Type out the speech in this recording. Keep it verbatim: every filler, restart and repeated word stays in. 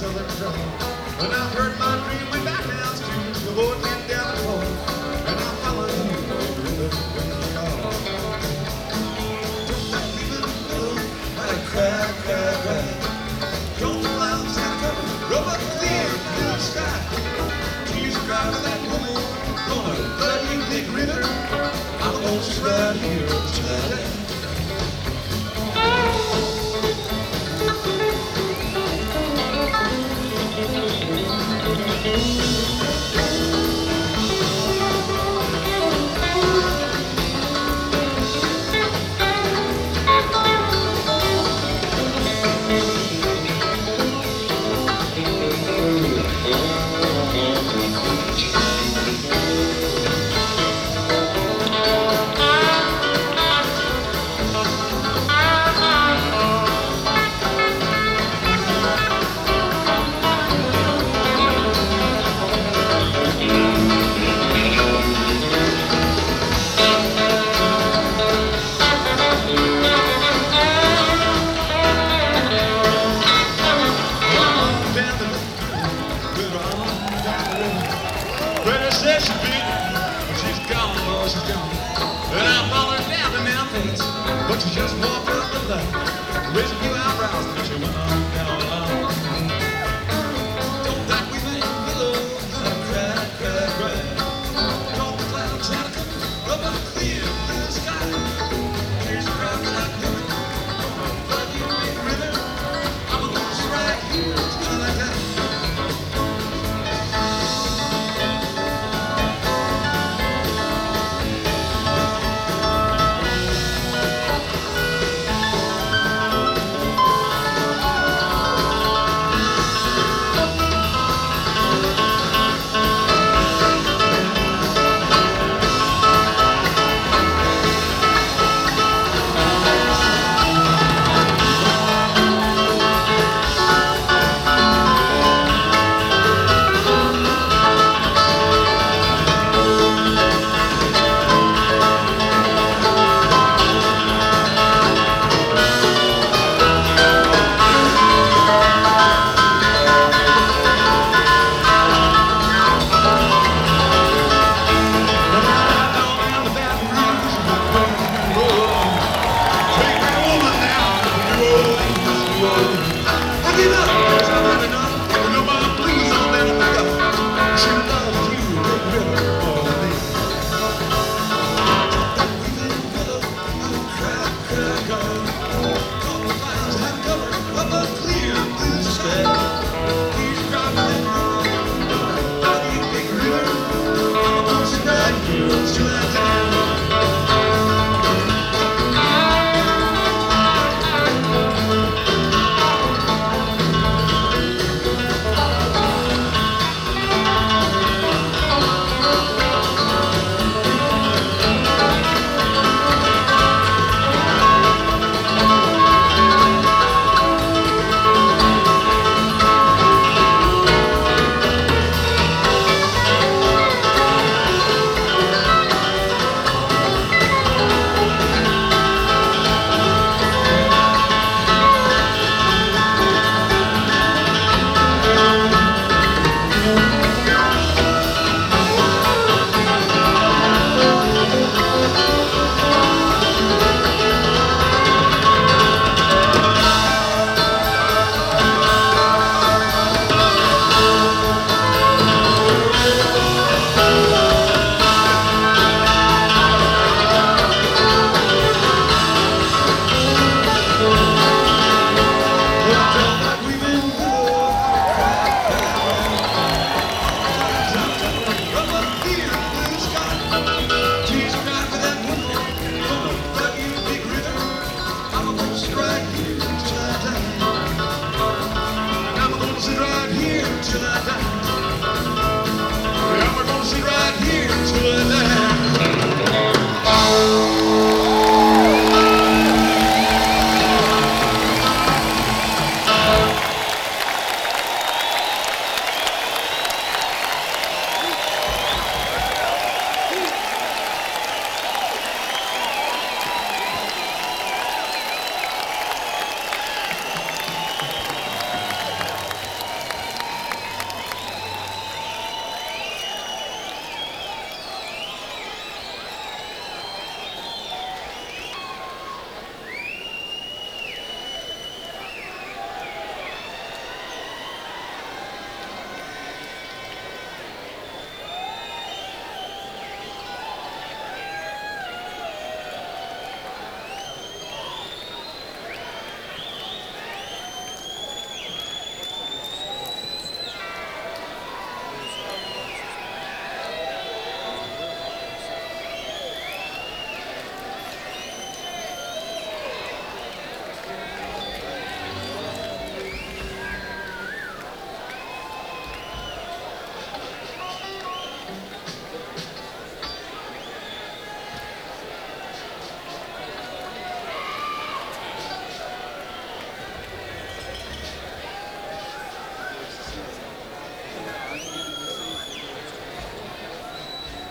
southern trail. And I've heard my dream way back downstream, the boat went down the hole, and I'm following you, river, when you call. Don't let me go, like a cry, cry, cry. Don't fly outside cover, roll up clear to the sky. Tears cry for that woman, gonna flood you, big river. I'm gonna sit right here tonight. Says she'll be, but she's gone, oh, she's gone. And I followed her down the mountains, but she just walked up the line, raising a few eyebrows, and she went on down.